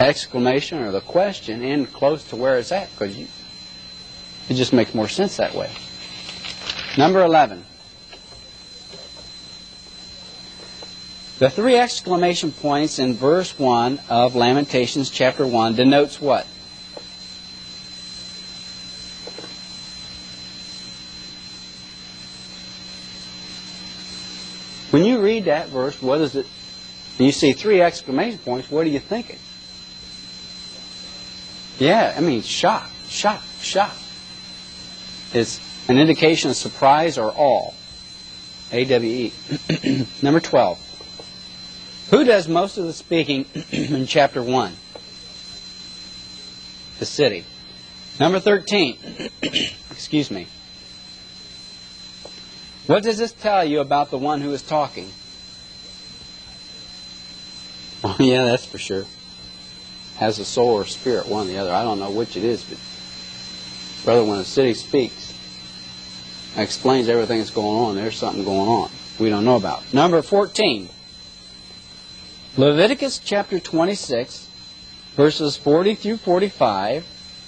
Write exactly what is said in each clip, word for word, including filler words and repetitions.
exclamation or the question in close to where it's at, because you, it just makes more sense that way. Number eleven. The three exclamation points in verse one of Lamentations chapter one denotes what? When you read that verse, what is it? You see three exclamation points, what are you thinking? Yeah, I mean, shock, shock, shock. It's an indication of surprise or awe. A W E. Number twelve. Who does most of the speaking in chapter one? The city. Number thirteen. Excuse me. What does this tell you about the one who is talking? Oh, yeah, that's for sure. Has a soul or spirit, one or the other. I don't know which it is, but brother, when a city speaks, it explains everything that's going on. There's something going on we don't know about. Number fourteen. Leviticus chapter twenty-six, verses forty through forty-five,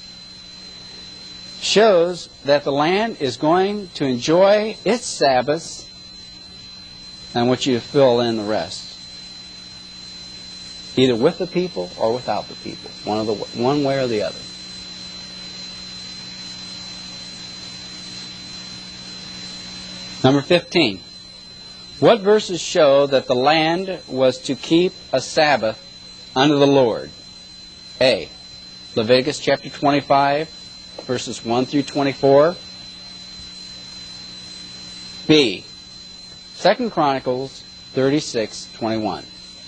shows that the land is going to enjoy its Sabbaths, and I want you to fill in the rest. Either with the people or without the people. One of the one way or the other. Number fifteen. What verses show that the land was to keep a Sabbath unto the Lord? A. Leviticus chapter twenty-five, verses one through twenty-four. B. Second Chronicles thirty-six, twenty-one.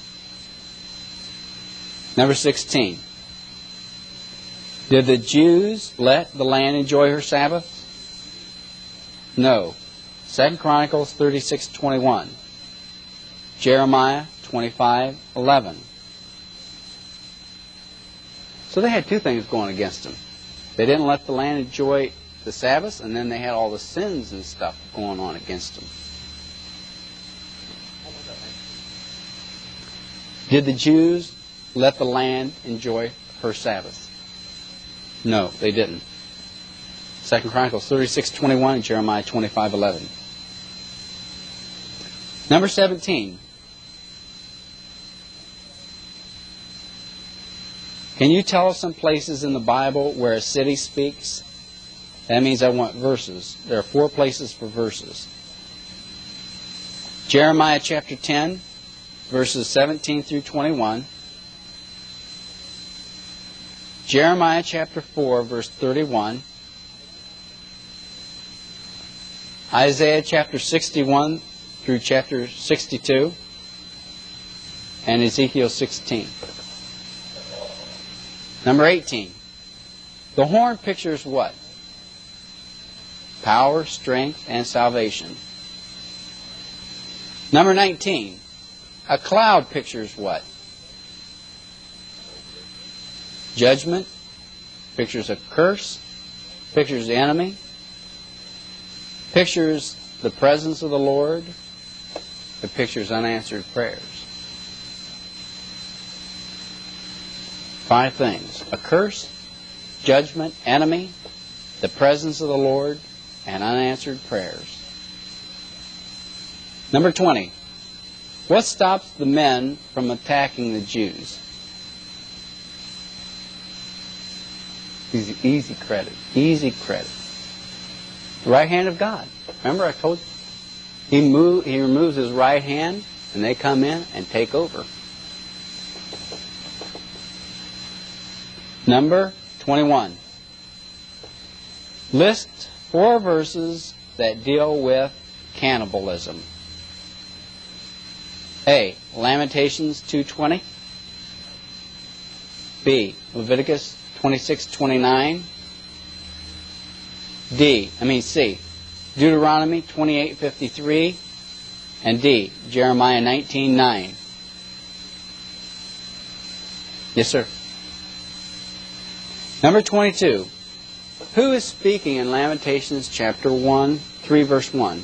Number sixteen. Did the Jews let the land enjoy her Sabbath? No. Second Chronicles thirty-six, twenty-one. Jeremiah twenty-five, eleven. So they had two things going against them. They didn't let the land enjoy the Sabbath, and then they had all the sins and stuff going on against them. Did the Jews let the land enjoy her Sabbath? No, they didn't. Second Chronicles thirty-six, twenty-one and Jeremiah twenty-five, eleven. Number seventeen. Can you tell us some places in the Bible where a city speaks? That means I want verses. There are four places for verses. Jeremiah chapter ten, verses seventeen through twenty-one. Jeremiah chapter four, verse thirty-one. Isaiah chapter sixty-one through chapter sixty-two. And Ezekiel sixteen. Number eighteen. The horn pictures what? Power, strength, and salvation. Number nineteen. A cloud pictures what? Judgment. Pictures a curse. Pictures the enemy. Pictures the presence of the Lord. It pictures unanswered prayers. Five things. A curse, judgment, enemy, the presence of the Lord, and unanswered prayers. Number twenty. What stops the men from attacking the Jews? Easy, easy credit. Easy credit. The right hand of God. Remember I told you? He, move, he removes his right hand, and they come in and take over. Number twenty-one. List four verses that deal with cannibalism. A. Lamentations two twenty. B. Leviticus twenty-six twenty-nine. D. I mean C. Deuteronomy twenty-eight fifty-three. And D. Jeremiah nineteen nine. Yes, sir. Number twenty-two. Who is speaking in Lamentations chapter one, three, verse one?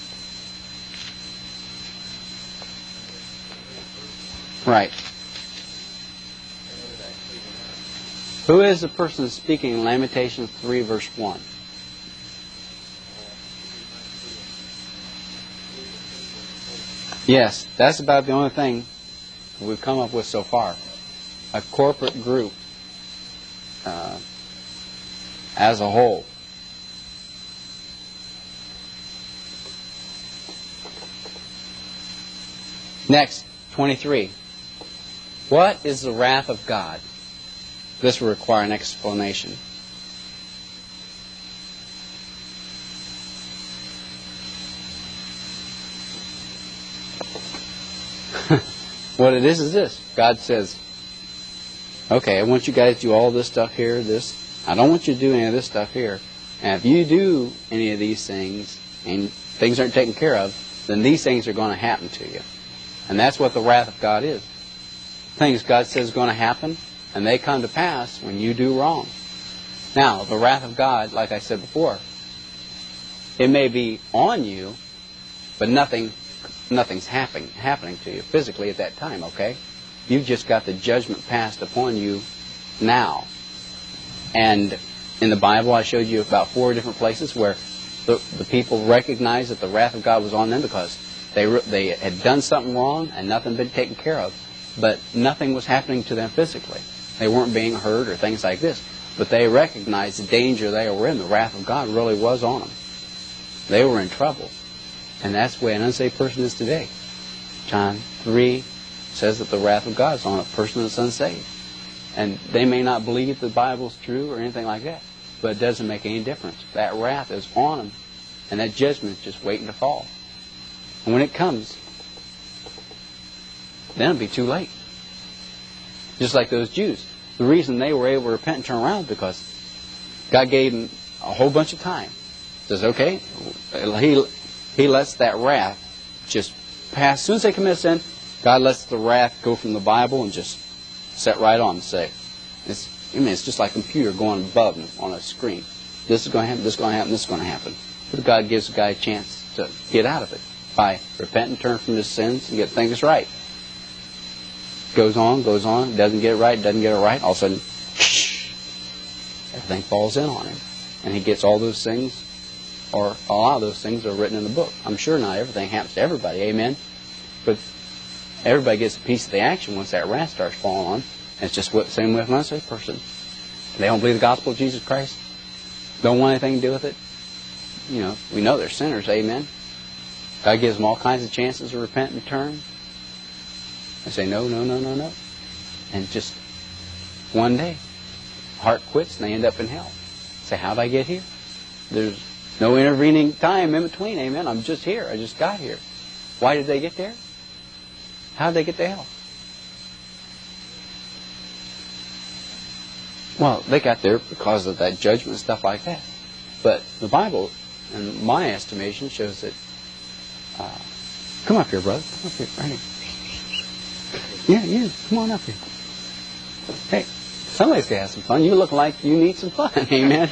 Right. Who is the person speaking in Lamentations three, verse one? Yes, that's about the only thing we've come up with so far. A corporate group uh, as a whole. Next, twenty-three. What is the wrath of God? This will require an explanation. What it is is this. God says, okay, I want you guys to do all this stuff here, this. I don't want you to do any of this stuff here. And if you do any of these things and things aren't taken care of, then these things are going to happen to you. And that's what the wrath of God is. Things God says are going to happen, and they come to pass when you do wrong. Now, the wrath of God, like I said before, it may be on you, but nothing nothing's happening happening to you physically at that time, okay? You've just got the judgment passed upon you now. And in the Bible, I showed you about four different places where the, the people recognized that the wrath of God was on them because they they had done something wrong and nothing had been taken care of. But nothing was happening to them physically. They weren't being hurt or things like this. But they recognized the danger they were in. The wrath of God really was on them. They were in trouble. And that's the way an unsaved person is today. John three says that the wrath of God is on a person that's unsaved. And they may not believe the Bible's true or anything like that. But it doesn't make any difference. That wrath is on them. And that judgment is just waiting to fall. And when it comes, then it'll be too late. Just like those Jews. The reason they were able to repent and turn around is because God gave them a whole bunch of time. Says, okay, he, he lets that wrath just pass. As soon as they commit sin, God lets the wrath go from the Bible and just set right on and say, it's, I mean, it's just like a computer going above them on a screen. This is going to happen, this is going to happen, this is going to happen. But God gives the guy a chance to get out of it by repent and turn from his sins and get things right. Goes on, goes on, doesn't get it right, doesn't get it right, all of a sudden, everything falls in on him. And he gets all those things, or a lot of those things are written in the book. I'm sure not everything happens to everybody, amen? But everybody gets a piece of the action once that wrath starts falling on. And it's just the same with an unsaved person. They don't believe the gospel of Jesus Christ, don't want anything to do with it. You know, we know they're sinners, amen? God gives them all kinds of chances to repent and turn. They say, no, no, no, no, no. And just one day, heart quits and they end up in hell. Say, how did I get here? There's no intervening time in between, amen. I'm just here. I just got here. Why did they get there? How did they get to hell? Well, they got there because of that judgment and stuff like that. But the Bible, in my estimation, shows that... Uh, come up here, brother. Come up here, right here. Yeah, you. Come on up here. Hey, somebody's got to have some fun. You look like you need some fun. Amen.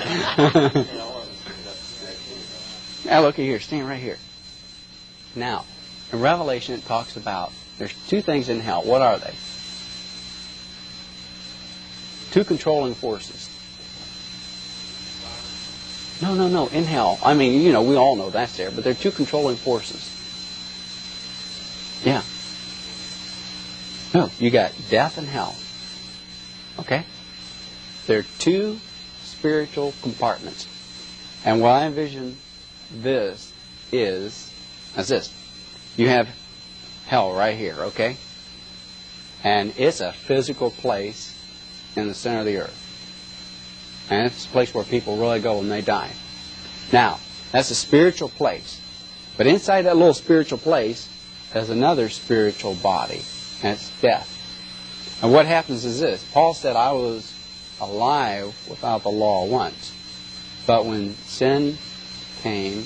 Now, look here. Stand right here. Now, in Revelation, it talks about there's two things in hell. What are they? Two controlling forces. No, no, no. In hell. I mean, you know, we all know that's there. But there are two controlling forces. Yeah. No, you got death and hell. Okay? There are two spiritual compartments. And what I envision this is, is this. You have hell right here, okay? And it's a physical place in the center of the earth. And it's a place where people really go when they die. Now, that's a spiritual place. But inside that little spiritual place, there's another spiritual body. And it's death. And what happens is this. Paul said, I was alive without the law once. But when sin came,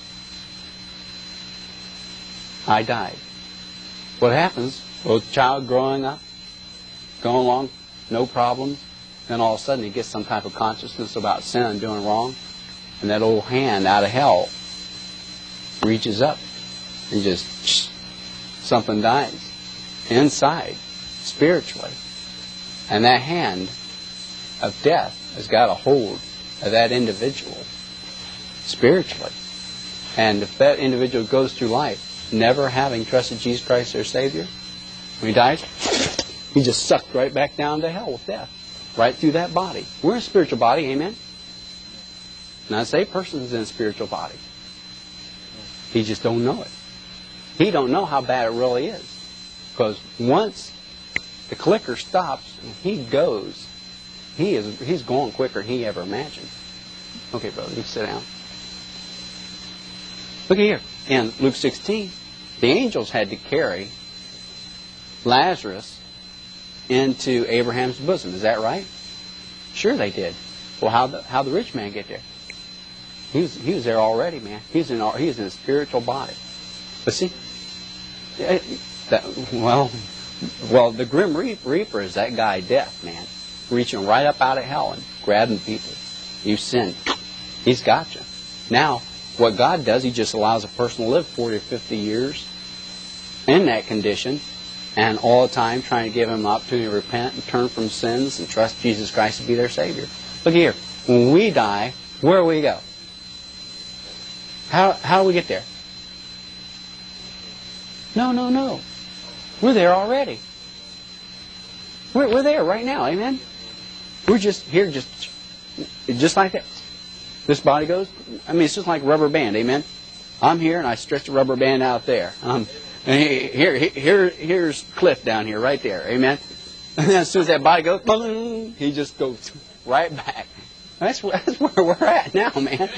I died. What happens? Well, a child growing up, going along, no problem. Then all of a sudden he gets some type of consciousness about sin and doing wrong. And that old hand out of hell reaches up and just, something dies. Inside, spiritually. And that hand of death has got a hold of that individual spiritually. And if that individual goes through life never having trusted Jesus Christ their Savior, when he dies, he just sucked right back down to hell with death. Right through that body. We're in a spiritual body, amen? Now, say a person's in a spiritual body. He just don't know it. He don't know how bad it really is. Because once the clicker stops and he goes, he is he's going quicker than he ever imagined. Okay, brother, you sit down. Look here. In Luke sixteen, the angels had to carry Lazarus into Abraham's bosom. Is that right? Sure they did. Well, how the how the rich man get there? He was he was there already, man. He's in he was in a spiritual body. But see, that, well, well, the grim reaper is that guy Death, man, reaching right up out of hell and grabbing people. You sin, he's got you. Now, what God does, He just allows a person to live forty or fifty years in that condition. And all the time trying to give them an opportunity to repent and turn from sins and trust Jesus Christ to be their Savior. Look here. When we die, where do we go? How how do we get there? No, no, no. We're there already. We're, we're there right now. Amen? We're just here just, just like that. This body goes, I mean, it's just like a rubber band. Amen? I'm here and I stretch the rubber band out there. Um, And here, here, here's Cliff down here, right there. Amen. And then as soon as that body goes, boom, he just goes right back. That's where, that's where we're at now, man.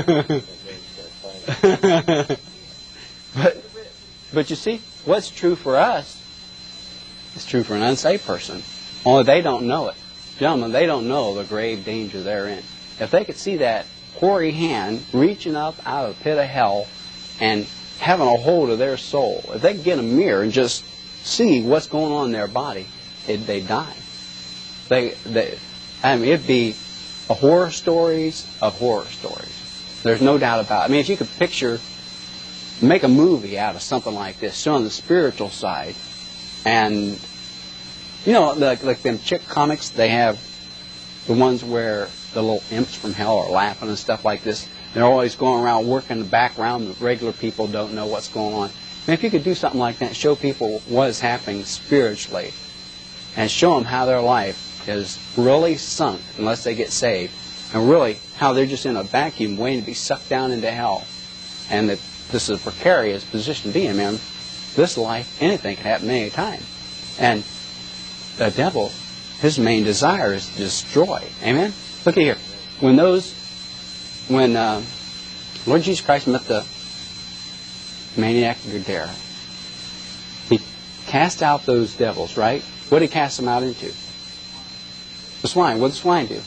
but, but you see, what's true for us is true for an unsaved person. Only they don't know it. Gentlemen, they don't know the grave danger they're in. If they could see that hoary hand reaching up out of the pit of hell and having a hold of their soul, if they could get a mirror and just see what's going on in their body, it, they die. They, they, I mean, it'd be a horror stories of horror stories. There's no doubt about it. I mean, if you could picture, make a movie out of something like this, showing the spiritual side, and you know, like, like them chick comics, they have the ones where the little imps from hell are laughing and stuff like this. They're always going around working in the background. The regular people don't know what's going on. And if you could do something like that, show people what is happening spiritually, and show them how their life is really sunk unless they get saved, and really how they're just in a vacuum waiting to be sucked down into hell, and that this is a precarious position to be in, man. This life, anything can happen any time. And the devil, his main desire is to destroy. Amen? Look at here. When those When uh, Lord Jesus Christ met the maniac of Gadara, He cast out those devils, right? What did He cast them out into? The swine. What did the swine do?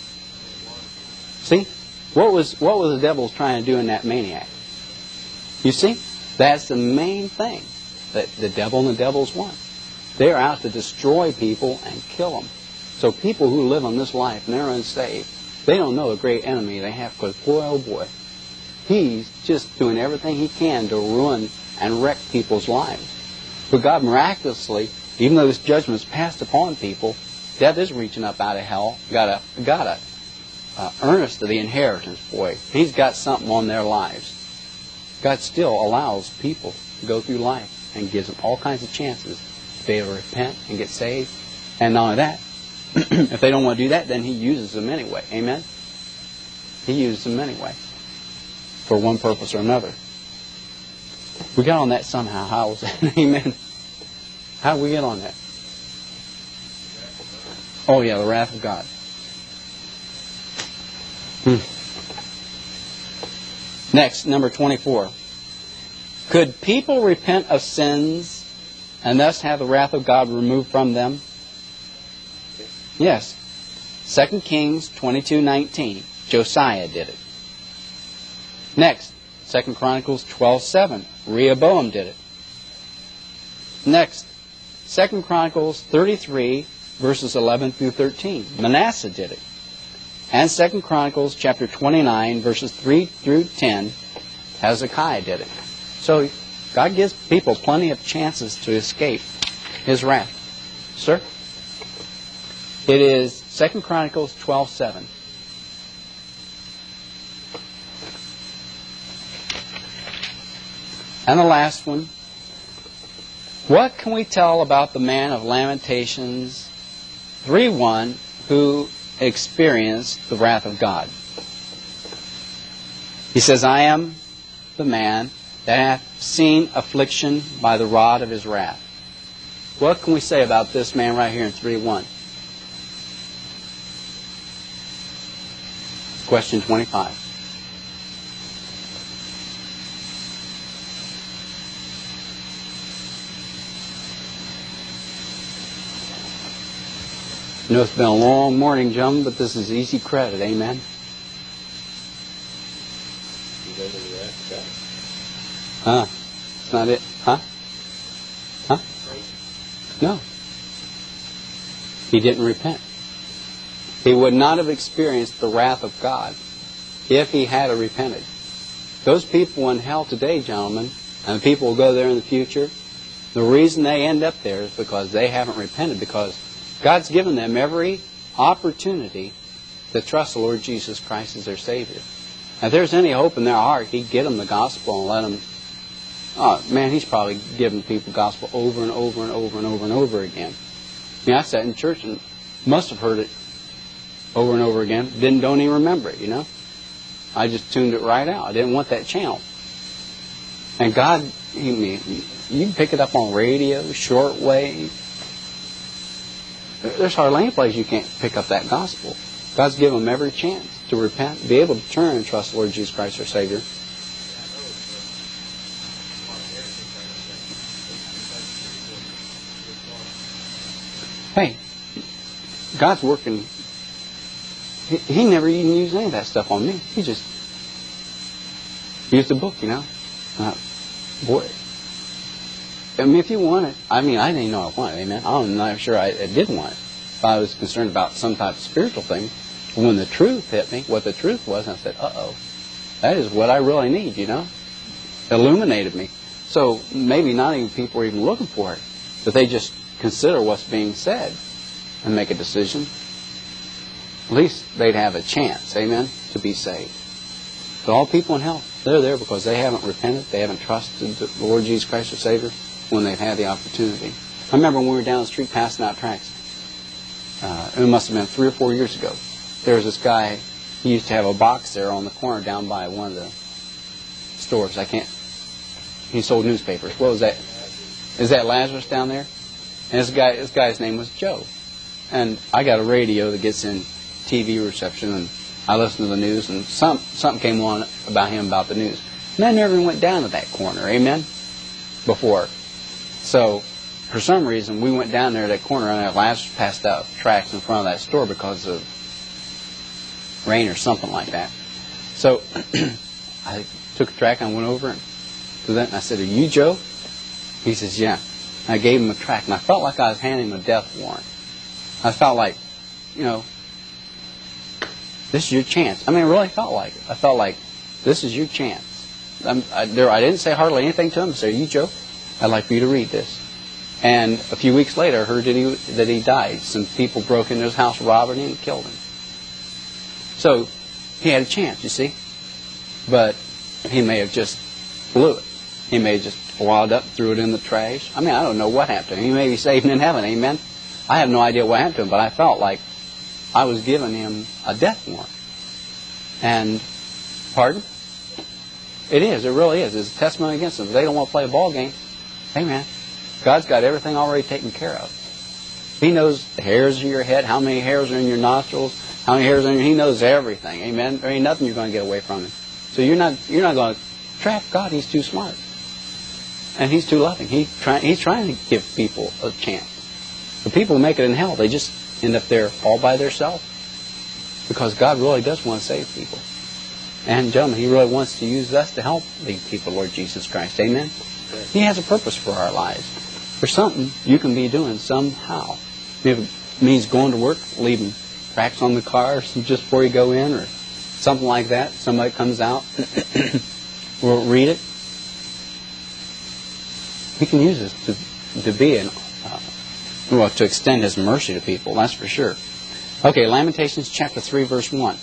See? What was what was the devil trying to do in that maniac? You see? That's the main thing that the devil and the devil's one. They're out to destroy people and kill them. So people who live on this life and they're unsaved, they don't know the great enemy they have, because boy, oh boy, he's just doing everything he can to ruin and wreck people's lives. But God miraculously, even though this judgment is passed upon people, death is reaching up out of hell, got a got a uh, earnest of the inheritance, boy. He's got something on their lives. God still allows people to go through life and gives them all kinds of chances to be able to repent and get saved. And not only that, if they don't want to do that, then He uses them anyway. Amen? He uses them anyway for one purpose or another. We got on that somehow. How was that? Amen? How did we get on that? Oh, yeah, the wrath of God. Hmm. Next, number twenty-four. Could people repent of sins and thus have the wrath of God removed from them? Yes. Second Kings twenty-two nineteen. Josiah did it. Next, Second Chronicles twelve seven. Rehoboam did it. Next, Second Chronicles thirty-three, verses eleven through thirteen. Manasseh did it. And Second Chronicles chapter twenty-nine, verses three through ten. Hezekiah did it. So God gives people plenty of chances to escape His wrath. Sir? It is Second Chronicles twelve seven. And the last one. What can we tell about the man of Lamentations three one who experienced the wrath of God? He says, I am the man that hath seen affliction by the rod of his wrath. What can we say about this man right here in three one? Question twenty-five. I know it's been a long morning, John, but this is easy credit. Amen. Huh? It's not it. Huh? Huh? No. He didn't repent. He would not have experienced the wrath of God if he had repented. Those people in hell today, gentlemen, and the people will go there in the future, the reason they end up there is because they haven't repented, because God's given them every opportunity to trust the Lord Jesus Christ as their Savior. If there's any hope in their heart, He'd get them the gospel and let them... Oh, man, He's probably given people the gospel over and over and over and over and over again. I mean, I sat in church and must have heard it over and over again. Didn't, don't even remember it, you know. I just tuned it right out. I didn't want that channel. And God, He mean, you can pick it up on radio, shortwave. There's hardly any place you can't pick up that gospel. God's given them every chance to repent, be able to turn and trust the Lord Jesus Christ, their Savior. Hey, God's working. He, he never even used any of that stuff on me. He just used a book, you know. Uh, boy, I mean, if you want it, I mean, I didn't know I wanted it, amen. I'm not sure I, I did want it. If I was concerned about some type of spiritual thing, when the truth hit me, what the truth was, I said, uh-oh, that is what I really need, you know. Illuminated me. So maybe not even people are even looking for it, but they just consider what's being said and make a decision. At least they'd have a chance, amen, to be saved. But all people in hell, they're there because they haven't repented, they haven't trusted the Lord Jesus Christ as Savior when they've had the opportunity. I remember when we were down the street passing out tracts, uh, it must have been three or four years ago, there was this guy, he used to have a box there on the corner down by one of the stores. I can't, he sold newspapers. What was that? Is that Lazarus down there? And this guy, this guy's name was Joe. And I got a radio that gets in T V reception, and I listened to the news, and some something came on about him about the news. And I never went down to that corner, amen, before. So, for some reason, we went down there to that corner, and Lazarus passed out tracts in front of that store because of rain or something like that. So, I took a tract, and I went over and to that, and I said, "Are you Joe?" He says, "Yeah." I gave him a tract, and I felt like I was handing him a death warrant. I felt like, you know, this is your chance. I mean, I really felt like it. I felt like, this is your chance. I'm, I, there, I didn't say hardly anything to him. I said, "You, Joe, I'd like for you to read this." And a few weeks later, I heard that he, that he died. Some people broke into his house, robbed him, and killed him. So, he had a chance, you see. But he may have just blew it. He may have just walled up, threw it in the trash. I mean, I don't know what happened to him. He may be saved in heaven, amen. I have no idea what happened to him, but I felt like I was giving him a death warrant. And, pardon? It is, it really is. It's a testimony against them. If they don't want to play a ball game, amen. God's got everything already taken care of. He knows the hairs of your head, how many hairs are in your nostrils, how many hairs are in your... He knows everything, amen. There ain't nothing you're going to get away from him. So you're not, you're not going to trap God. He's too smart. And He's too loving. He try, he's trying to give people a chance. The people who make it in hell, they just end up there all by themselves. Because God really does want to save people. And gentlemen, He really wants to use us to help lead people, Lord Jesus Christ. Amen? He has a purpose for our lives. There's something you can be doing somehow. If it means going to work, leaving tracts on the car just before you go in, or something like that. Somebody comes out, will read it. He can use us to, to be an, uh, well, to extend His mercy to people, that's for sure. Okay, Lamentations chapter three, verse one.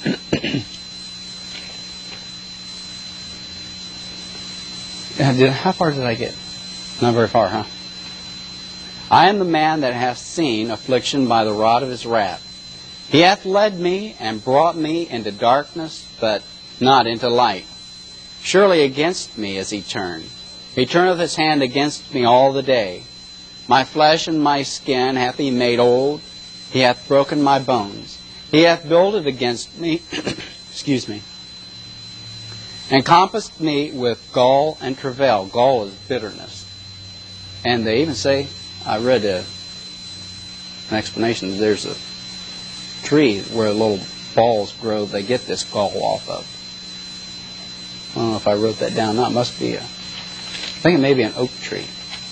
How far did I get? Not very far, huh? I am the man that hath seen affliction by the rod of his wrath. He hath led me and brought me into darkness, but not into light. Surely against me is he turned. He turneth his hand against me all the day. My flesh and my skin hath he made old. He hath broken my bones. He hath builded against me, excuse me, and compassed me with gall and travail. Gall is bitterness. And they even say, I read a, an explanation, there's a tree where little balls grow, they get this gall off of. I don't know if I wrote that down. No, it must be a, I think it may be an oak tree.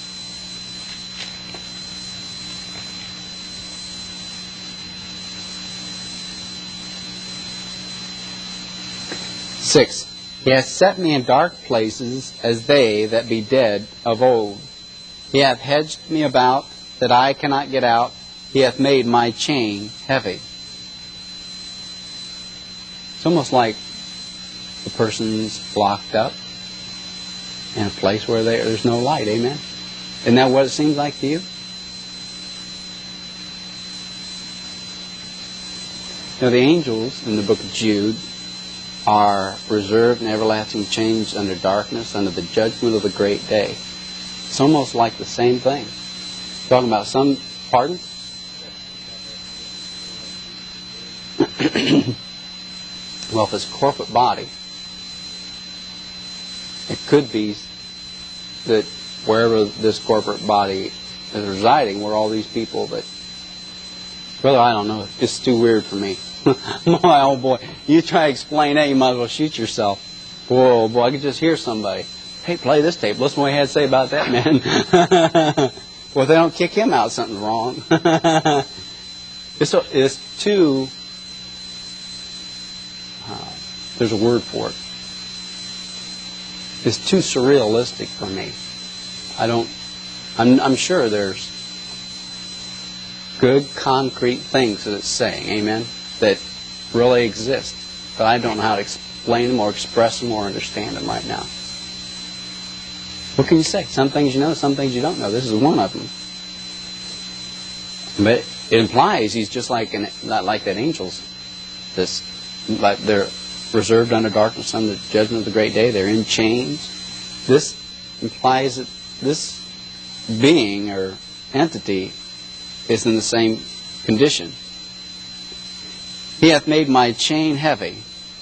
Six. He hath set me in dark places as they that be dead of old. He hath hedged me about that I cannot get out. He hath made my chain heavy. It's almost like the person's locked up in a place where they, there's no light. Amen? Isn't that what it seems like to you? Now the angels in the book of Jude are reserved in everlasting chains under darkness, under the judgment of the great day. It's almost like the same thing. Talking about some, pardon? Well, if it's a corporate body, it could be that wherever this corporate body is residing, where all these people that, brother, I don't know, it's too weird for me. My old boy, you try to explain that, you might as well shoot yourself. Whoa, boy, I could just hear somebody. Hey, play this tape. Listen to what he had to say about that, man. Well, if they don't kick him out, something's wrong. it's, a, it's too, uh, there's a word for it. It's too surrealistic for me. I don't, I'm, I'm sure there's good, concrete things that it's saying, amen, that really exist. But I don't know how to explain them or express them or understand them right now. What can you say? Some things you know, some things you don't know. This is one of them. But it implies he's just like an, not like that angels. This, like they're reserved under darkness, under the judgment of the great day. They're in chains. This implies that this being or entity is in the same condition. He hath made my chain heavy.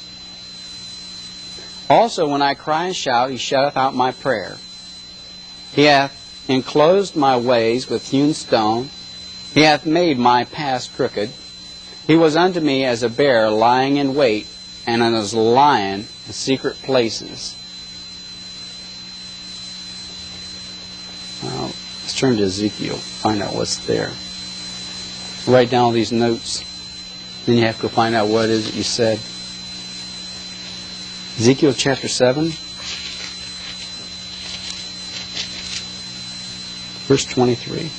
Also, when I cry and shout, he shutteth out my prayer. He hath enclosed my ways with hewn stone. He hath made my paths crooked. He was unto me as a bear lying in wait, and as a lion in secret places. Well, let's turn to Ezekiel, find out what's there. Write down all these notes. Then you have to go find out what it is that you said. Ezekiel chapter seven, verse twenty-three.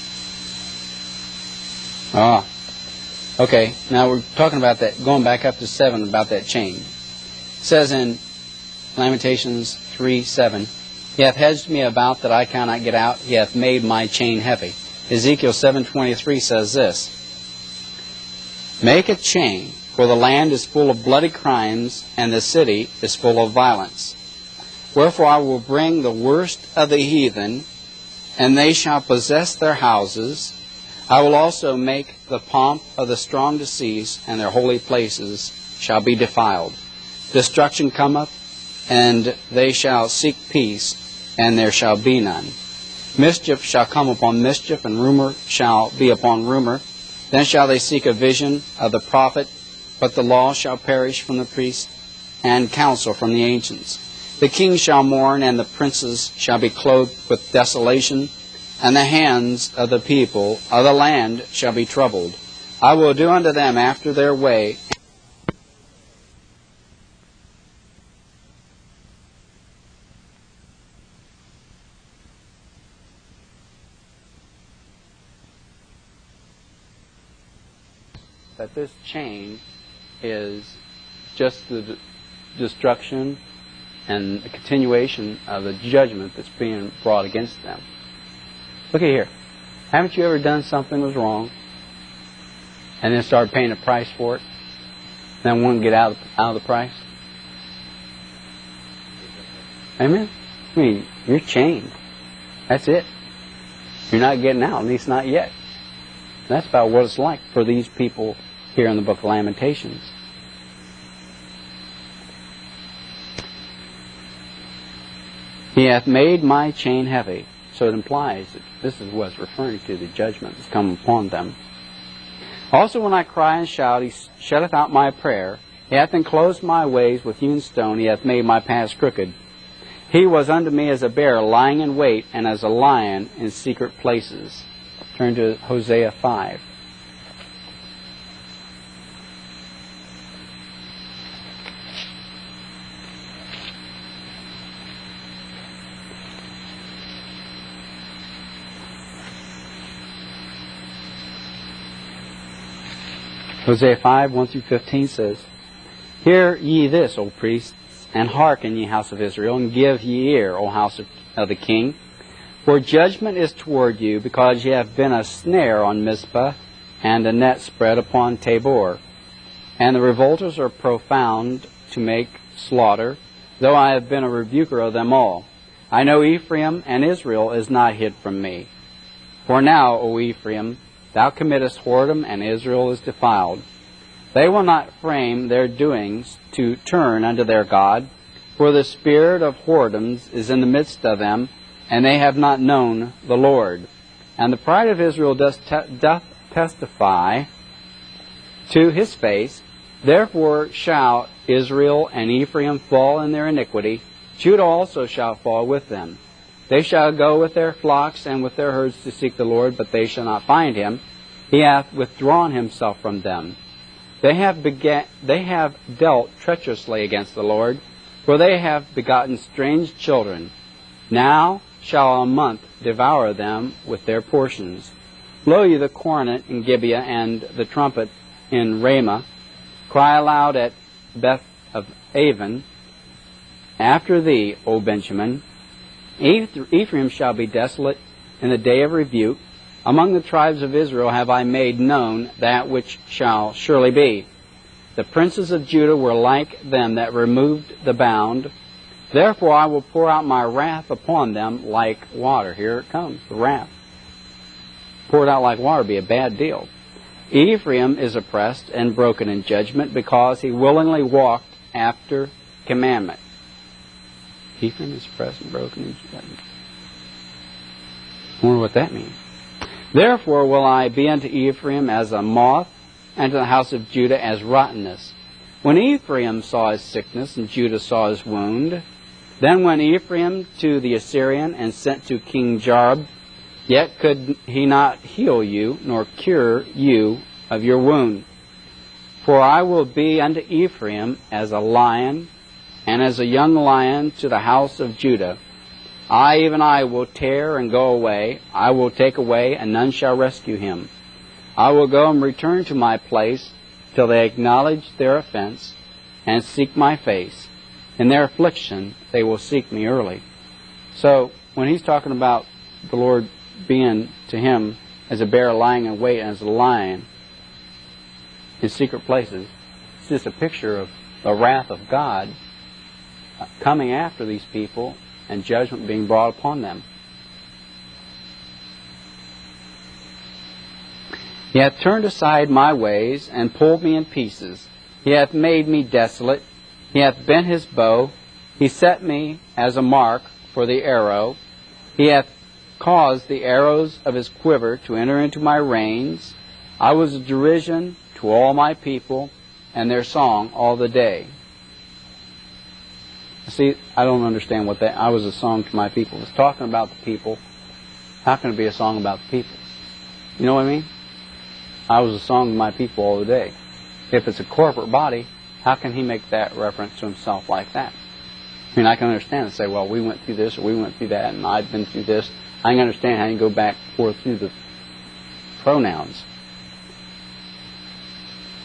Ah, okay. Now we're talking about that, going back up to seven, about that chain. It says in Lamentations three seven, He hath hedged me about that I cannot get out. He hath made my chain heavy. Ezekiel seven twenty-three says this, Make a chain, for the land is full of bloody crimes, and the city is full of violence. Wherefore I will bring the worst of the heathen, and they shall possess their houses. I will also make the pomp of the strong to cease, and their holy places shall be defiled. Destruction cometh, and they shall seek peace, and there shall be none. Mischief shall come upon mischief, and rumor shall be upon rumor. Then shall they seek a vision of the prophet, but the law shall perish from the priest, and counsel from the ancients. The king shall mourn, and the princes shall be clothed with desolation, and the hands of the people of the land shall be troubled. I will do unto them after their way. that this chain is just the d- destruction and the continuation of the judgment that's being brought against them. Look at here. Haven't you ever done something that was wrong and then started paying a price for it, then wouldn't get out of, out of the price? Amen? I mean, you're chained. That's it. You're not getting out, at least not yet. That's about what it's like for these people here in the book of Lamentations. He hath made my chain heavy. So it implies that this is what's referring to the judgment that's come upon them. Also when I cry and shout, he shutteth out my prayer. He hath enclosed my ways with hewn stone. He hath made my paths crooked. He was unto me as a bear lying in wait, and as a lion in secret places. Turn to Hosea five. Hosea five, one through fifteen says, Hear ye this, O priests, and hearken, ye house of Israel, and give ye ear, O house of, of the king. For judgment is toward you, because ye have been a snare on Mizpah, and a net spread upon Tabor. And the revolters are profound to make slaughter, though I have been a rebuker of them all. I know Ephraim and Israel is not hid from me. For now, O Ephraim, thou committest whoredom, and Israel is defiled. They will not frame their doings to turn unto their God, for the spirit of whoredoms is in the midst of them, and they have not known the Lord. And the pride of Israel doth, te- doth testify to his face. Therefore shall Israel and Ephraim fall in their iniquity. Judah also shall fall with them. They shall go with their flocks and with their herds to seek the Lord, but they shall not find him. He hath withdrawn himself from them. They have, begat, they have dealt treacherously against the Lord, for they have begotten strange children. Now shall a month devour them with their portions. Blow ye the cornet in Gibeah and the trumpet in Ramah. Cry aloud at Beth of Aven. After thee, O Benjamin, Ephraim shall be desolate in the day of rebuke. Among the tribes of Israel have I made known that which shall surely be. The princes of Judah were like them that removed the bound. Therefore I will pour out my wrath upon them like water. Here it comes, the wrath. Poured out like water would be a bad deal. Ephraim is oppressed and broken in judgment, because he willingly walked after commandment. Ephraim is oppressed and broken in judgment. I wonder what that means. Therefore will I be unto Ephraim as a moth, and to the house of Judah as rottenness. When Ephraim saw his sickness, and Judah saw his wound, then went Ephraim to the Assyrian, and sent to King Jarb. Yet could he not heal you, nor cure you of your wound. For I will be unto Ephraim as a lion, and as a young lion to the house of Judah. I, even I, will tear and go away. I will take away, and none shall rescue him. I will go and return to my place, till they acknowledge their offense, and seek my face. In their affliction they will seek me early. So, when he's talking about the Lord being to him as a bear lying in wait, and as a lion in secret places, it's just a picture of the wrath of God coming after these people, and judgment being brought upon them. He hath turned aside my ways, and pulled me in pieces. He hath made me desolate. He hath bent his bow. He set me as a mark for the arrow. He hath caused the arrows of his quiver to enter into my reins. I was a derision to all my people, and their song all the day. See, I don't understand what that... I was a song to my people. It's talking about the people. How can it be a song about the people? You know what I mean? I was a song to my people all the day. If it's a corporate body, how can he make that reference to himself like that? I mean, I can understand and say, well, we went through this, or we went through that, and I've been through this. I can understand how you go back and forth through the pronouns.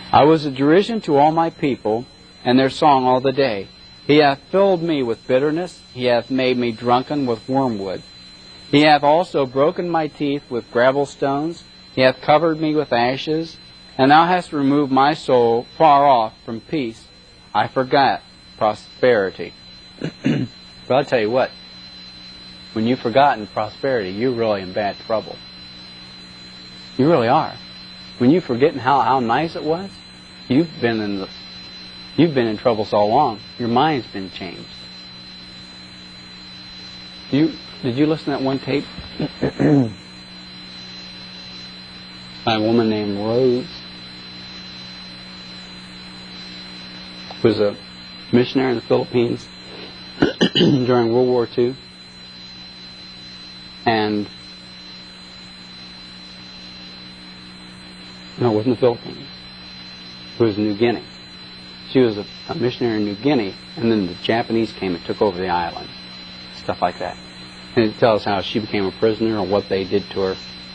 I was a derision to all my people, and their song all the day. He hath filled me with bitterness, he hath made me drunken with wormwood. He hath also broken my teeth with gravel stones, he hath covered me with ashes, and thou hast removed my soul far off from peace. I forgot prosperity. But I'll tell you what, when you've forgotten prosperity, you're really in bad trouble. You really are. When you've forgotten how, how nice it was, you've been in the you've been in trouble so long, your mind's been changed. You did you listen to that one tape? By a woman named Rose, who was a missionary in the Philippines during World War Two. And no, it wasn't the Philippines. It was New Guinea. She was a, a missionary in New Guinea, and then the Japanese came and took over the island. Stuff like that. And it tells how she became a prisoner or what they did to her.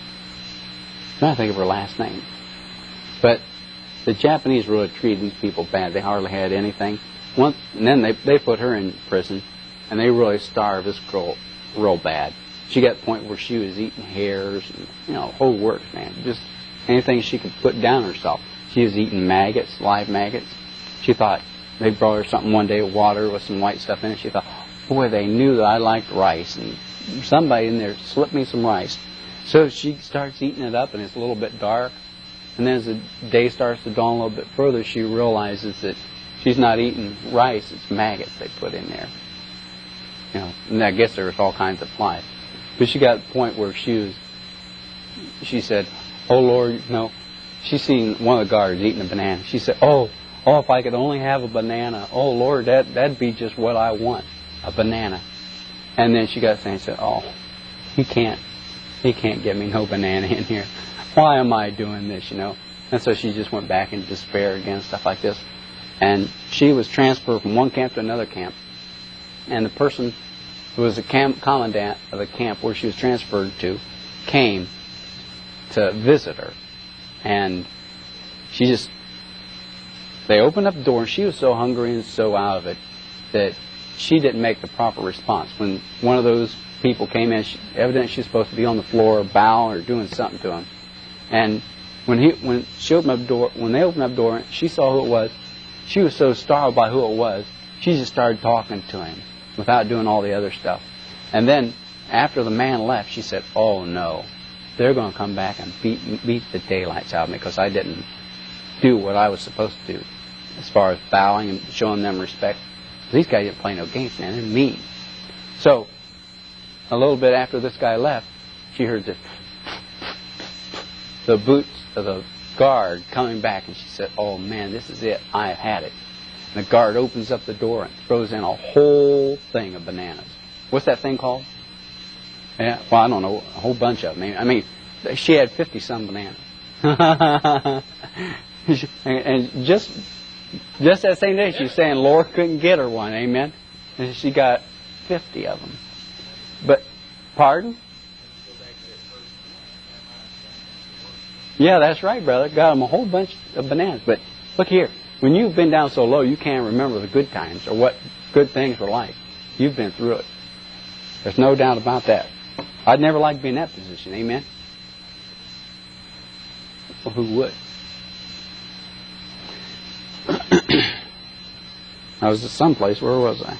I'm trying to think of her last name. But the Japanese really treated these people bad. They hardly had anything. Once, and then they, they put her in prison, and they really starved this girl real bad. She got to the point where she was eating hairs and, you know, whole works, man. Just anything she could put down herself. She was eating maggots, live maggots. She thought, they brought her something one day, water with some white stuff in it. She thought, boy, they knew that I liked rice, and somebody in there slipped me some rice. So she starts eating it up, and it's a little bit dark. And then as the day starts to dawn a little bit further, she realizes that she's not eating rice, it's maggots they put in there. You know, and I guess there was all kinds of flies. But she got to the point where she was, she said, oh Lord, no. She seen one of the guards eating a banana. She said, oh, oh, if I could only have a banana. Oh Lord, that, that'd be just what I want, a banana. And then she got saying, said, oh, he can't, he can't get me no banana in here. Why am I doing this, you know? And so she just went back in despair again, stuff like this. And she was transferred from one camp to another camp. And the person who was the camp commandant of the camp where she was transferred to came to visit her. And she just, they opened up the door, and she was so hungry and so out of it that she didn't make the proper response. When one of those people came in, she, evidently she was supposed to be on the floor, bowing or doing something to him. And when he, when she opened up the door, when they opened up the door, she saw who it was. She was so startled by who it was, she just started talking to him without doing all the other stuff. And then after the man left, she said, oh no, they're going to come back and beat beat the daylights out of me because I didn't do what I was supposed to do as far as bowing and showing them respect. These guys didn't play no games, man. They're mean. So a little bit after this guy left, she heard the the boots of the guard coming back, and she said, oh man, this is it. I have had it. And the guard opens up the door and throws in a whole thing of bananas. What's that thing called? Yeah, well, I don't know, a whole bunch of them. I mean, she had fifty-some bananas. And just just that same day, she was saying Lord couldn't get her one, amen? And she got fifty of them. But, pardon? Yeah, that's right, brother. Got them a whole bunch of bananas. But look here, when you've been down so low, you can't remember the good times or what good things were like. You've been through it. There's no doubt about that. I'd never like to be in that position, amen? Well, who would? I was at some place. Where was I?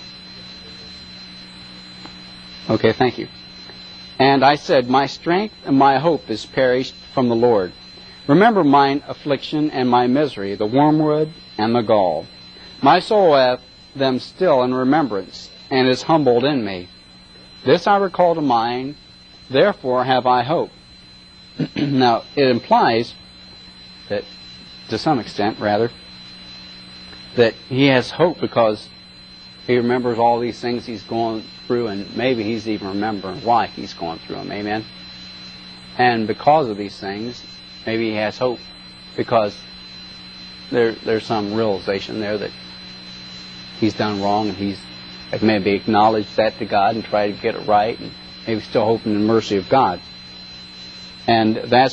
Okay, thank you. And I said, my strength and my hope is perished from the Lord. Remember mine affliction and my misery, the wormwood and the gall. My soul hath them still in remembrance, and is humbled in me. This I recall to mind, therefore have I hope. Now, it implies that, to some extent, rather, that he has hope because he remembers all these things he's going through, and maybe he's even remembering why he's going through them. Amen? And because of these things, maybe he has hope because there, there's some realization there that he's done wrong, and he's maybe acknowledged that to God and tried to get it right, and maybe still hoping in the mercy of God. And that's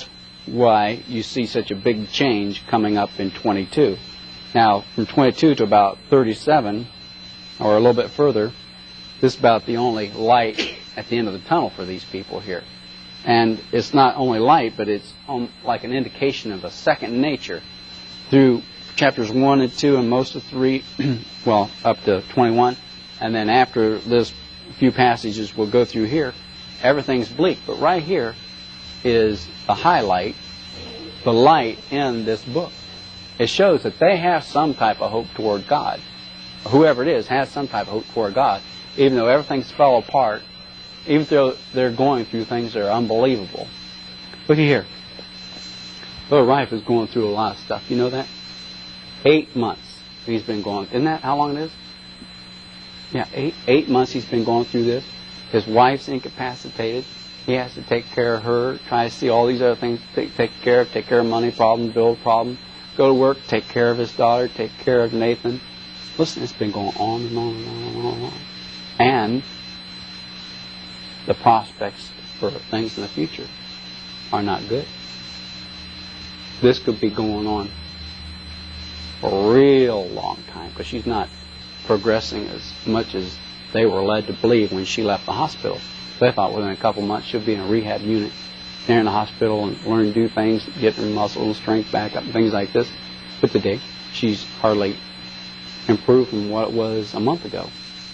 why you see such a big change coming up in twenty-two. Now, from twenty-two to about thirty-seven, or a little bit further, this is about the only light at the end of the tunnel for these people here. And it's not only light, but it's on, like an indication of a second nature. Through chapters one and two and most of three, well, up to twenty-one, and then after this few passages we'll go through here, everything's bleak. But right here is the highlight, the light in this book. It shows that they have some type of hope toward God. Whoever it is has some type of hope toward God, even though everything's fell apart, even though they're going through things that are unbelievable. Look at here. Little Rife is going through a lot of stuff. You know that? Eight months he's been going. Isn't that how long it is? Yeah, eight eight months he's been going through this. His wife's incapacitated. He has to take care of her, try to see all these other things, take, take care of, take care of money problem, bill problem, go to work, take care of his daughter, take care of Nathan. Listen, it's been going on and on and on and on and on. And the prospects for things in the future are not good. This could be going on for a real long time because she's not progressing as much as they were led to believe when she left the hospital. They thought within a couple months she'll be in a rehab unit there in the hospital and learn to do things, get her muscle and strength back up and things like this. But today, she's hardly improved from what it was a month ago.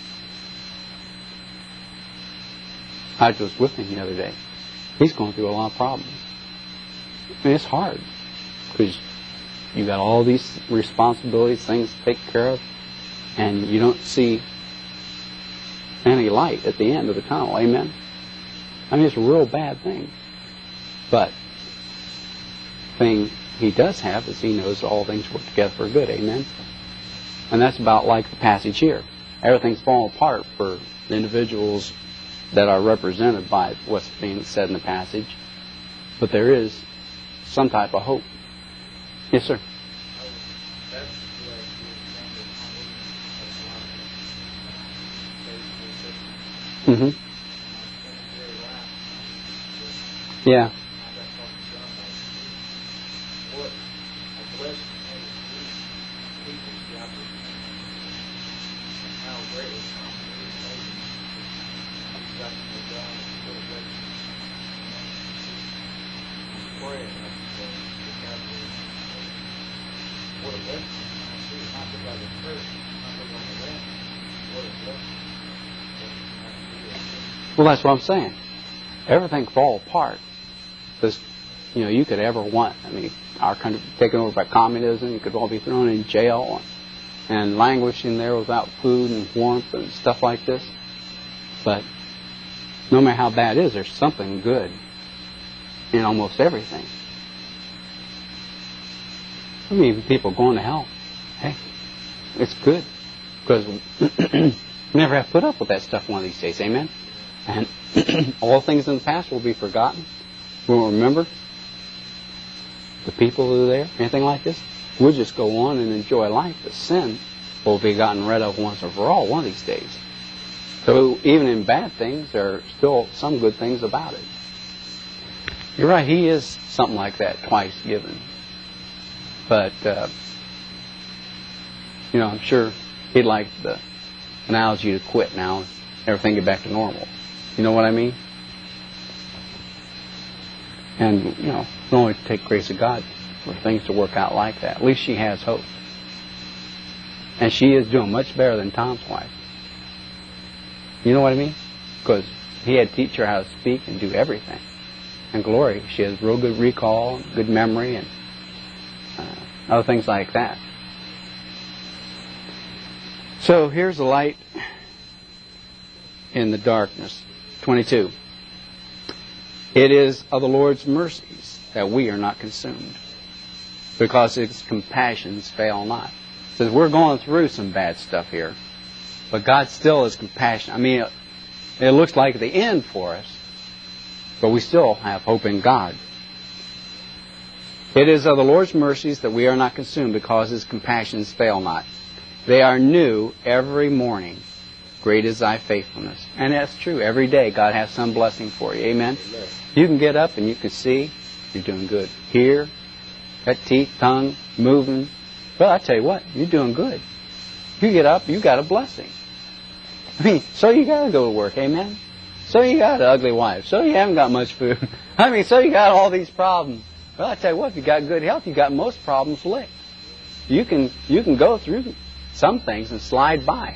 I was with him the other day. He's going through a lot of problems. I mean, it's hard because you got all these responsibilities, things to take care of, and you don't see any light at the end of the tunnel. Amen? I mean, it's a real bad thing. But the thing he does have is he knows all things work together for good. Amen? And that's about like the passage here. Everything's falling apart for the individuals that are represented by what's being said in the passage. But there is some type of hope. Yes, sir. Mm-hmm. Yeah. Well, that's what I'm saying. Everything fall apart. Because, you know, you could ever want, I mean, our country taken over by communism, you could all be thrown in jail and, and languishing there without food and warmth and stuff like this. But no matter how bad it is, there's something good in almost everything. I mean, even people going to hell. Hey, it's good. Because we never have to put up with that stuff one of these days. Amen? And all things in the past will be forgotten. We won't remember the people who are there, anything like this. We'll just go on and enjoy life. But sin will be gotten rid of once and for all one of these days. So even in bad things, there are still some good things about it. You're right, he is something like that, twice given. But, uh, you know, I'm sure he'd like the analogy to quit now and everything get back to normal. You know what I mean? And, you know, it can only take grace of God for things to work out like that. At least she has hope. And she is doing much better than Tom's wife. You know what I mean? Because he had to teach her how to speak and do everything. And Glory, she has real good recall, good memory, and uh, other things like that. So here's the light in the darkness. twenty-two. It is of the Lord's mercies that we are not consumed, because His compassions fail not. It says we're going through some bad stuff here, but God still is compassionate. I mean, it, it looks like the end for us, but we still have hope in God. It is of the Lord's mercies that we are not consumed, because His compassions fail not. They are new every morning. Great is thy faithfulness. And that's true. Every day God has some blessing for you. Amen? Amen. You can get up and you can see you're doing good. Here, got teeth, tongue, moving. Well, I tell you what, you're doing good. You get up, you got a blessing. I mean, so you got to go to work, amen? So you got an ugly wife. So you haven't got much food. I mean, so you got all these problems. Well, I tell you what, if you got good health, you got most problems licked. You can you can go through some things and slide by.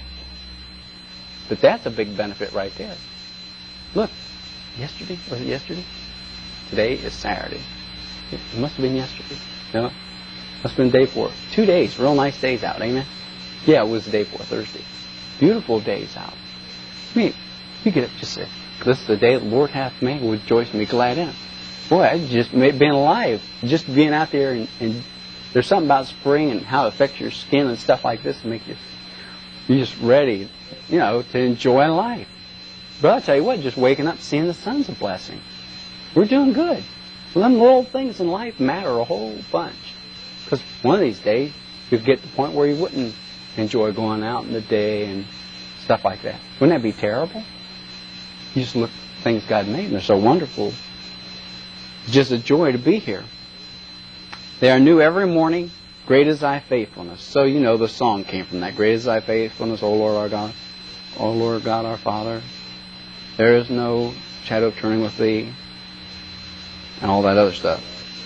But that's a big benefit right there. Look, yesterday, was it yesterday? Today is Saturday. It must have been yesterday. No, must have been day four. Two days, real nice days out, amen? Yeah, it was the day four, Thursday. Beautiful days out. I mean, you get up just say, this is the day the Lord hath made, we'll rejoice and be glad in it. Boy, I just being alive, just being out there, and, and there's something about spring and how it affects your skin and stuff like this to make you, you're just ready, you know, to enjoy life. But I'll tell you what, just waking up, seeing the sun's a blessing. We're doing good. Well, them little things in life matter a whole bunch. Because one of these days, you'll get to the point where you wouldn't enjoy going out in the day and stuff like that. Wouldn't that be terrible? You just look at things God made, and they're so wonderful. It's just a joy to be here. They are new every morning. Great is thy faithfulness. So you know the song came from that. Great is thy faithfulness, O Lord our God. O Lord God our Father. There is no shadow of turning with thee. And all that other stuff.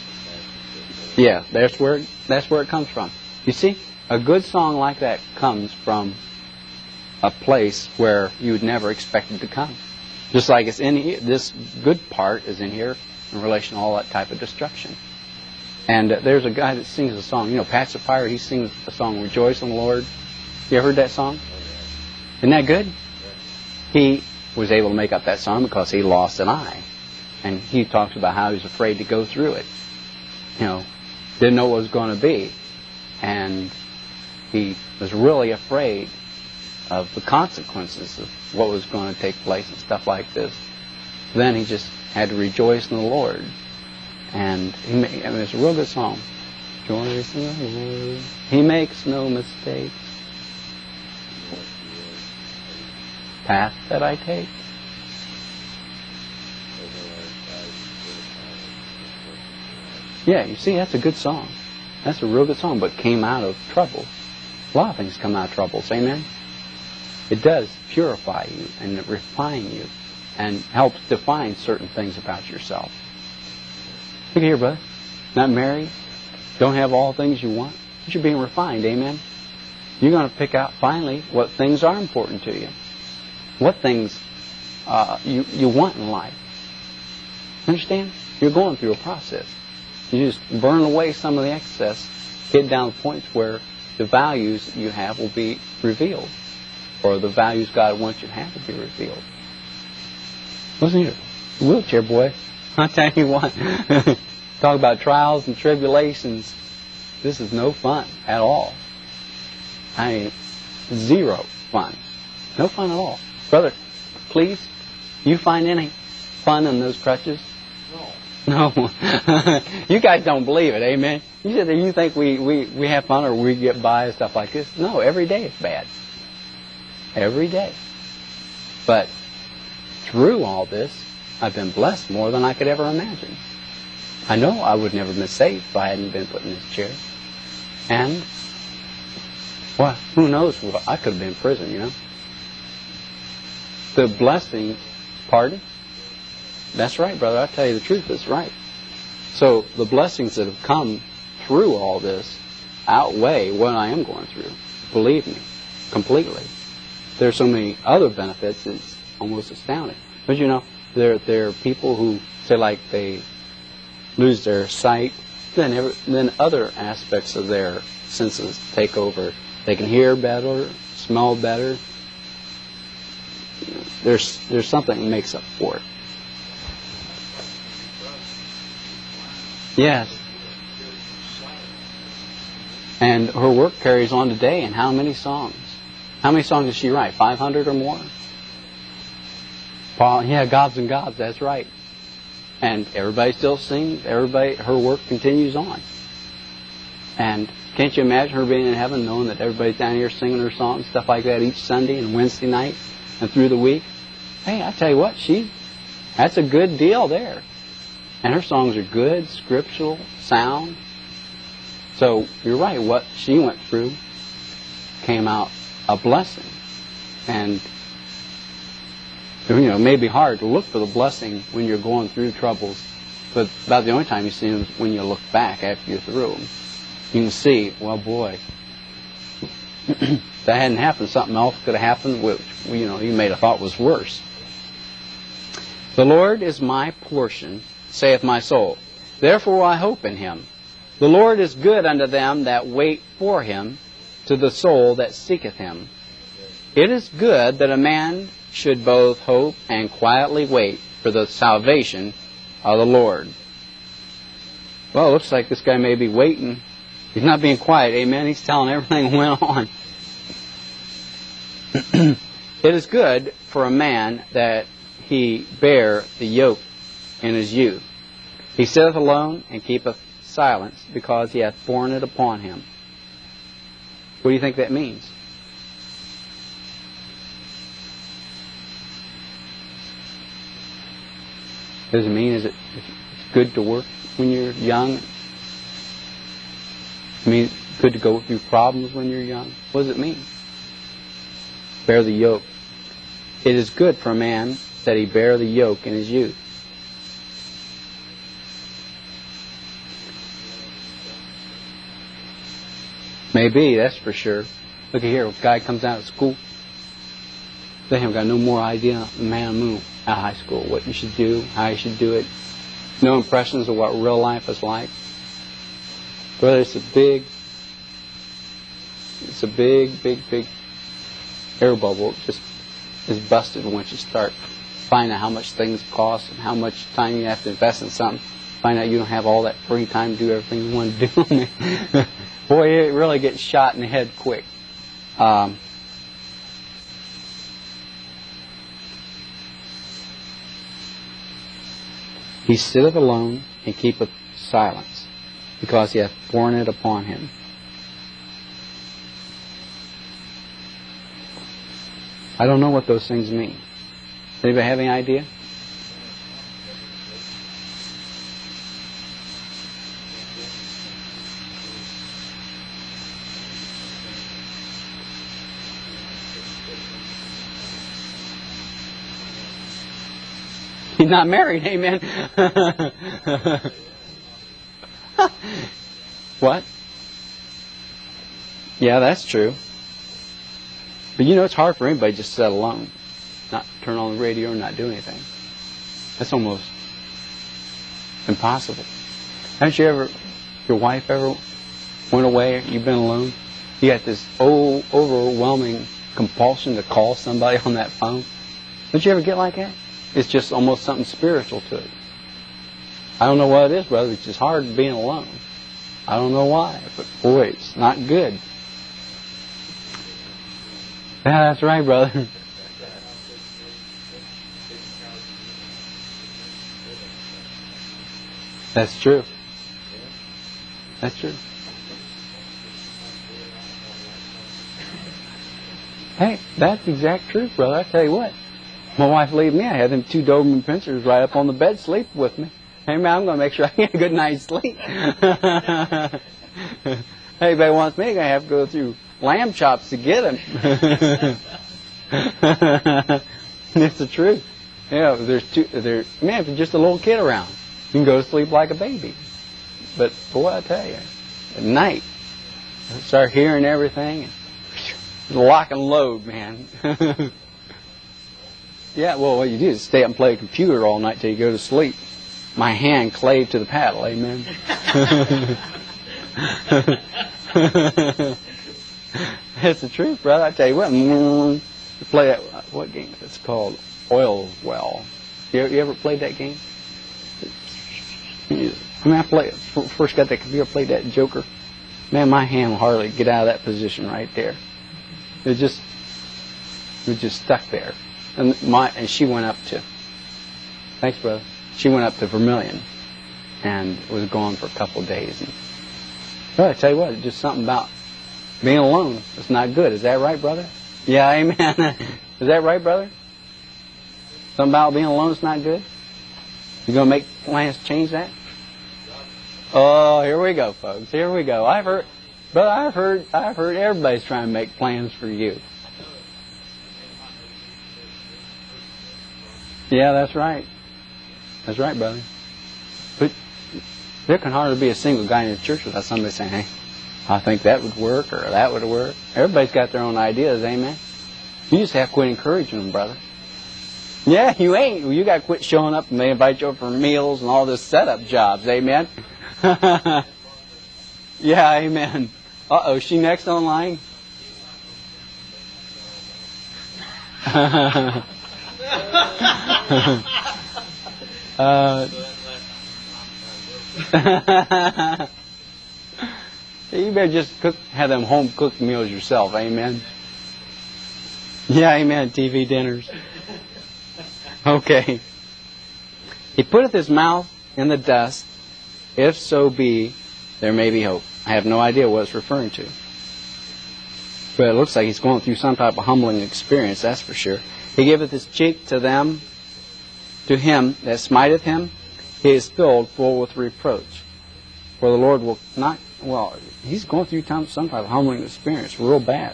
Yeah, that's where that's where it comes from. You see, a good song like that comes from a place where you would never expect it to come. Just like it's in here, this good part is in here in relation to all that type of destruction. And uh, there's a guy that sings a song. You know, Pat Sapphire, he sings the song Rejoice in the Lord. You ever heard that song? Isn't that good? He was able to make up that song because he lost an eye. And he talks about how he was afraid to go through it. You know, didn't know what it was going to be. And he was really afraid of the consequences of what was going to take place and stuff like this. Then he just had to rejoice in the Lord. And he made, I mean, it's a real good song. Rejoice in the Lord. He makes no mistakes. Path that I take. Yeah, you see, that's a good song. That's a real good song, but came out of trouble. A lot of things come out of troubles, amen? It does purify you and refine you and helps define certain things about yourself. Look here, brother. Not married, don't have all things you want, but you're being refined, amen? You're going to pick out finally what things are important to you. What things uh, you, you want in life. Understand? You're going through a process. You just burn away some of the excess, get down to points where the values that you have will be revealed, or the values God wants you to have will be revealed. Listen here, wheelchair boy, I'll tell you what, talk about trials and tribulations, this is no fun at all. I mean, zero fun. No fun at all. Brother, please, you find any fun in those crutches? No. You guys don't believe it, amen? You said that you think we, we, we have fun or we get by and stuff like this. No, every day it's bad. Every day. But through all this, I've been blessed more than I could ever imagine. I know I would never been saved if I hadn't been put in this chair. And, well, who knows? Well, I could have been in prison, you know? The blessing, pardon? That's right, brother. I'll tell you the truth. It's right. So the blessings that have come through all this outweigh what I am going through. Believe me, completely. There are so many other benefits, it's almost astounding. But you know, there, there are people who say like they lose their sight, then, every, then other aspects of their senses take over. They can hear better, smell better. There's, there's something that makes up for it. Yes. And her work carries on today. And how many songs? How many songs does she write? five hundred or more? Paul, yeah, Gobs and Gobs, that's right. And everybody still sings. Everybody, her work continues on. And can't you imagine her being in heaven knowing that everybody's down here singing her songs, stuff like that, each Sunday and Wednesday night and through the week? Hey, I tell you what, she, that's a good deal there. And her songs are good, scriptural, sound. So you're right, what she went through came out a blessing. And you know, it may be hard to look for the blessing when you're going through troubles, but about the only time you see them is when you look back after you're through them. You can see, well, boy, if that hadn't happened, something else could have happened, which, you know, you may have thought was worse. The Lord is my portion, saith my soul. Therefore I hope in him. The Lord is good unto them that wait for him, to the soul that seeketh him. It is good that a man should both hope and quietly wait for the salvation of the Lord. Well, it looks like this guy may be waiting. He's not being quiet, amen? He's telling everything that went on. It is good for a man that he bear the yoke in his youth. He sitteth alone and keepeth silence, because he hath borne it upon him. What do you think that means? Does it mean is it it's good to work when you're young? I mean, it's good to go through problems when you're young? What does it mean? Bear the yoke. It is good for a man that he bear the yoke in his youth. Maybe, that's for sure. Look at here, a guy comes out of school. They haven't got no more idea, man, moon, out of high school, what you should do, how you should do it. No impressions of what real life is like. Brother, it's a big, it's a big, big, big air bubble. It just is busted once you start finding out how much things cost and how much time you have to invest in something. Find out you don't have all that free time to do everything you want to do. Boy, it really gets shot in the head quick. Um, he sitteth alone and keepeth silence, because he hath borne it upon him. I don't know what those things mean. Anybody have any idea? He's not married, amen. What? Yeah, that's true. But you know, it's hard for anybody just to sit alone, not turn on the radio or not do anything. That's almost impossible. Haven't you ever, your wife ever went away, you've been alone, you got this oh, overwhelming compulsion to call somebody on that phone? Don't you ever get like that? It's just almost something spiritual to it. I don't know what it is, brother. It's just hard being alone. I don't know why, but boy, it's not good. Yeah, that's right, brother. That's true. That's true. Hey, that's the exact truth, brother. I tell you what. My wife leave me. I had them two Doberman pinchers right up on the bed sleeping with me. Hey, man, I'm going to make sure I get a good night's sleep. Hey, anybody wants me, I'm going to have to go through lamb chops to get them. It's the truth. You know, there's two, there, man, if you're just a little kid around, you can go to sleep like a baby. But boy, I tell you, at night, I start hearing everything. And lock and load, man. Yeah, well, what you do is stay up and play a computer all night till you go to sleep. My hand clave to the paddle, amen. That's the truth, brother. I tell you what, you play that, what game is it called? Oil Well. You, you ever played that game? I mean, I played, first got that computer, played that Joker. Man, my hand will hardly get out of that position right there. It just, it was just stuck there. And my and she went up to, thanks, brother. She went up to Vermilion and was gone for a couple of days. And, well, I tell you what, it's just something about being alone. It's not good. Is that right, brother? Yeah, amen. Is that right, brother? Something about being alone is not good? You're going to make plans to change that? Oh, here we go, folks. Here we go. I've heard, but I've heard, I've heard everybody's trying to make plans for you. Yeah, that's right. That's right, brother. But there can hardly be a single guy in the church without somebody saying, "Hey, I think that would work," or "that would work." Everybody's got their own ideas, amen? You just have to quit encouraging them, brother. Yeah, you ain't. You got to quit showing up and they invite you over for meals and all this setup jobs, amen? Yeah, amen. Uh-oh, she next online? uh, you better just cook, have them home cooked meals yourself, amen? Yeah, amen. T V dinners. Okay. He putteth his mouth in the dust. If so be, there may be hope. I have no idea what it's referring to. But it looks like he's going through some type of humbling experience, that's for sure. He giveth his cheek to them, to him that smiteth him. He is filled full with reproach. For the Lord will not, well, he's going through some type of humbling experience, real bad.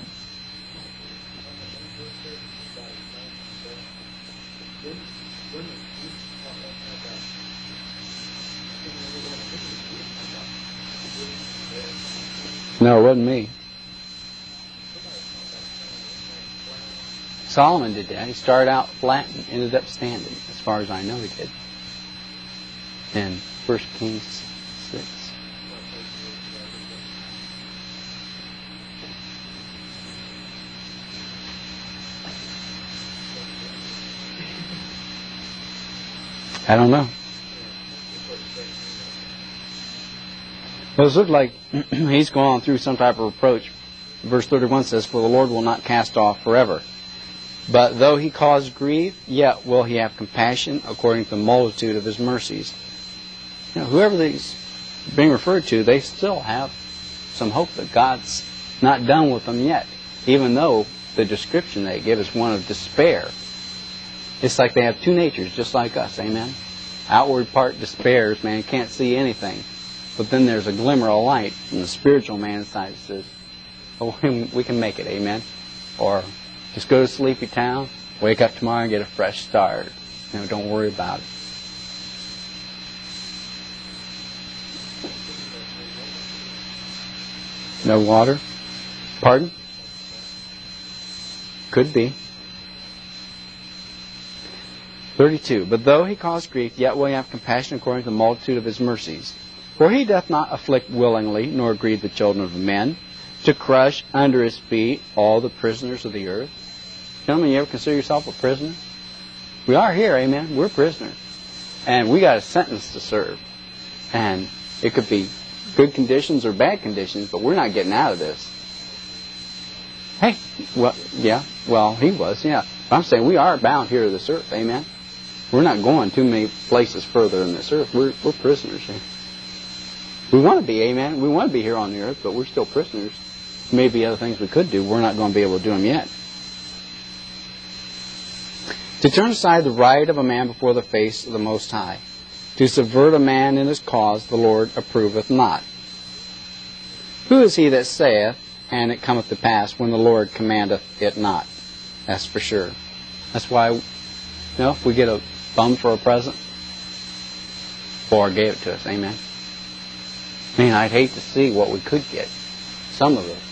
No, it wasn't me. Solomon did that. He started out flat and ended up standing, as far as I know he did. In First Kings six. I don't know. Well, it looked like he's going through some type of reproach. Verse thirty-one says, "For the Lord will not cast off forever. But though he cause grief, yet will he have compassion according to the multitude of his mercies." You know, whoever these being referred to, they still have some hope that God's not done with them yet, even though the description they give is one of despair. It's like they have two natures, just like us, amen? Outward part despairs, man, can't see anything. But then there's a glimmer of light from the spiritual man inside that says, "Oh, we can make it, amen?" Or, "Just go to sleepy town, wake up tomorrow and get a fresh start. You know, don't worry about it." No water? Pardon? Could be. thirty-two. "But though he cause grief, yet will he have compassion according to the multitude of his mercies. For he doth not afflict willingly, nor grieve the children of men, to crush under his feet all the prisoners of the earth." Gentlemen, you ever consider yourself a prisoner? We are here, amen? We're prisoners. And we got a sentence to serve. And it could be good conditions or bad conditions, but we're not getting out of this. Hey, well, yeah, well, he was, yeah. But I'm saying we are bound here to this earth, amen? We're not going too many places further than this earth. We're, we're prisoners here. We want to be, amen? We want to be here on the earth, but we're still prisoners. Maybe other things we could do. We're not going to be able to do them yet. "To turn aside the right of a man before the face of the Most High. To subvert a man in his cause, the Lord approveth not. Who is he that saith, and it cometh to pass, when the Lord commandeth it not?" That's for sure. That's why, you know, if we get a bum for a present, the Lord gave it to us, amen? I mean, I'd hate to see what we could get. Some of it.